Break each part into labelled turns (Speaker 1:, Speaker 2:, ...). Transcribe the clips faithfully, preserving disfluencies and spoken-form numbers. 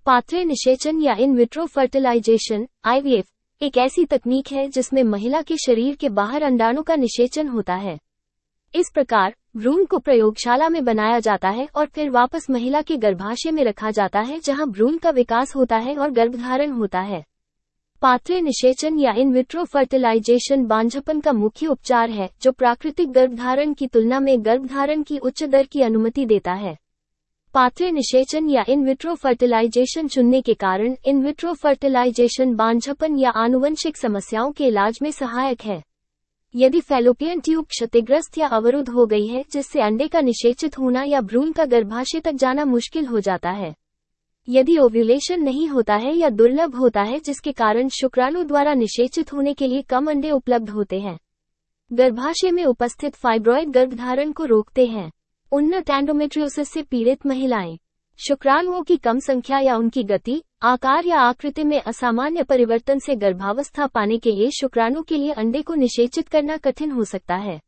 Speaker 1: Pathway निषेचन या in vitro fertilisation I V F एक ऐसी तकनीक है जिसमें महिला के शरीर के बाहर अंडाणु का निषेचन होता है। इस प्रकार भ्रूण को प्रयोगशाला में बनाया जाता है और फिर वापस महिला के गर्भाशय में रखा जाता है, जहां भ्रूण का विकास होता है और गर्भधारण होता है। पाथवे निषेचन या इन विट्रो फर्टिलाइजेशन बांझपन का मुख्य उपचार है, जो प्राकृतिक गर्भधारण की तुलना में गर्भधारण की उच्च दर की अनुमति देता है। पाथवे निषेचन या इन विट्रो फर्टिलाइजेशन चुनने के कारण इन विट्रो फर्टिलाइजेशन बांझपन या आनुवंशिक समस्याओं के इलाज में सहायक है। यदि फैलोपियन ट्यूब क्षतिग्रस्त या अवरुद्ध हो गई है, जिससे अंडे का निषेचित होना या भ्रूण का गर्भाशय तक जाना मुश्किल हो जाता है। यदि ओव्यूलेशन नहीं होता है या दुर्लभ होता है, जिसके कारण शुक्राणु द्वारा निषेचित होने के लिए कम अंडे उपलब्ध होते हैं। गर्भाशय में उपस्थित फाइब्रॉइड गर्भधारण को रोकते हैं। उन्नत एंडोमेट्रियोसिस से पीड़ित महिलाएं। शुक्राणुओं की कम संख्या या उनकी गति, आकार या आकृति में असामान्य परिवर्तन से गर्भावस्था पाने के लिए शुक्राणु के लिए अंडे को निषेचित करना कठिन हो सकता है।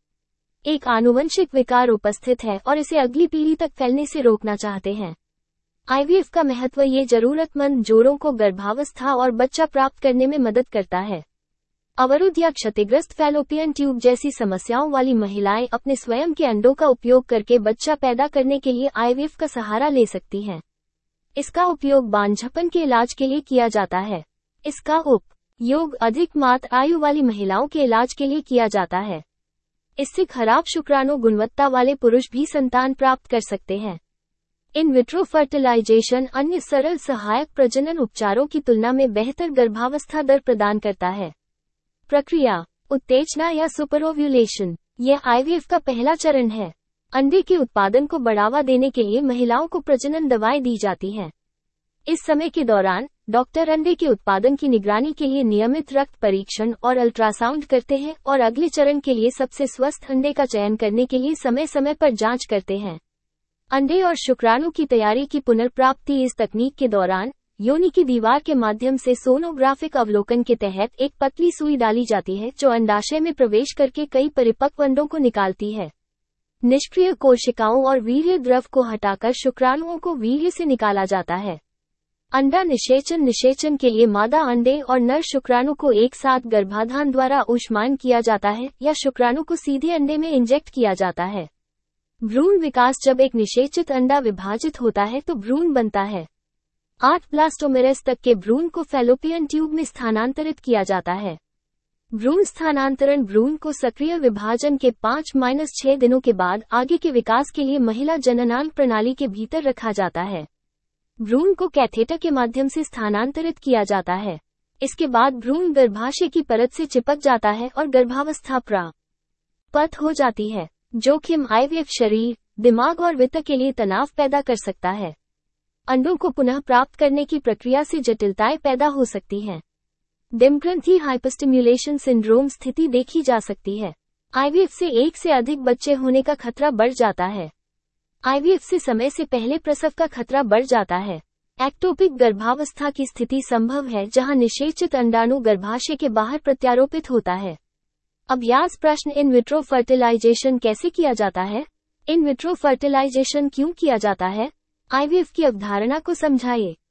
Speaker 1: एक आनुवंशिक विकार उपस्थित है और इसे अगली पीढ़ी तक फैलने से रोकना चाहते हैं। आई वी एफ का महत्व ये जरूरतमंद जोड़ों को गर्भावस्था और बच्चा प्राप्त करने में मदद करता है। अवरुद्ध या क्षतिग्रस्त फैलोपियन ट्यूब जैसी समस्याओं वाली महिलाएं अपने स्वयं के अंडों का उपयोग करके बच्चा पैदा करने के लिए आई वी एफ का सहारा ले सकती हैं। इसका उपयोग बांझपन के इलाज के लिए किया जाता है। इसका उपयोग अधिक मात्र आयु वाली महिलाओं के इलाज के लिए किया जाता है। इससे खराब शुक्राणु गुणवत्ता वाले पुरुष भी संतान प्राप्त कर सकते हैं। इन विट्रो फर्टिलाइजेशन अन्य सरल सहायक प्रजनन उपचारों की तुलना में बेहतर गर्भावस्था दर प्रदान करता है। प्रक्रिया, उत्तेजना या सुपरओव्यूलेशन, यह आई वी एफ का पहला चरण है। अंडे के उत्पादन को बढ़ावा देने के लिए महिलाओं को प्रजनन दवाएं दी जाती हैं। इस समय के दौरान डॉक्टर अंडे के उत्पादन की निगरानी के लिए नियमित रक्त परीक्षण और अल्ट्रासाउंड करते हैं और अगले चरण के लिए सबसे स्वस्थ अंडे का चयन करने के लिए समय समय पर जांच करते हैं। अंडे और शुक्राणु की तैयारी की पुनर्प्राप्ति इस तकनीक के दौरान योनि की दीवार के माध्यम से सोनोग्राफिक अवलोकन के तहत एक पतली सुई डाली जाती है, जो अंडाशय में प्रवेश करके कई परिपक्व अंडों को निकालती है। निष्क्रिय कोशिकाओं और वीर्य द्रव को हटाकर शुक्राणुओं को वीर्य से निकाला जाता है। अंडा निषेचन निषेचन के लिए मादा अंडे और नर शुक्राणु को एक साथ गर्भाधान द्वारा ऊष्मायन किया जाता है या शुक्राणु को सीधे अंडे में इंजेक्ट किया जाता है। भ्रूण विकास, जब एक निषेचित अंडा विभाजित होता है तो भ्रूण बनता है। आठ ब्लास्टोमेरेस तक के भ्रूण को फैलोपियन ट्यूब में स्थानांतरित किया जाता है। भ्रूण स्थानांतरण भ्रूण को सक्रिय विभाजन के पाँच से छह दिनों के बाद आगे के विकास के लिए महिला जननांग प्रणाली के भीतर रखा जाता है। भ्रूण को कैथेटर के माध्यम से स्थानांतरित किया जाता है। इसके बाद भ्रूण गर्भाशय की परत से चिपक जाता है और गर्भावस्था प्राप्त हो जाती है। जोखिम, आई वी एफ शरीर, दिमाग और वित्त के लिए तनाव पैदा कर सकता है। अंडों को पुनः प्राप्त करने की प्रक्रिया से जटिलताएं पैदा हो सकती हैं। डिम्बग्रंथि हाइपरस्टिम्युलेशन सिंड्रोम स्थिति देखी जा सकती है। आई वी एफ से एक से अधिक बच्चे होने का खतरा बढ़ जाता है। आई वी एफ से समय से पहले प्रसव का खतरा बढ़ जाता है। एक्टोपिक गर्भावस्था की स्थिति संभव है, जहां निषेचित अंडाणु गर्भाशय के बाहर प्रत्यारोपित होता है। अभ्यास प्रश्न, इन विट्रो फर्टिलाइजेशन कैसे किया जाता है? इन विट्रो फर्टिलाइजेशन क्यों किया जाता है? आई वी एफ की अवधारणा को समझाइए।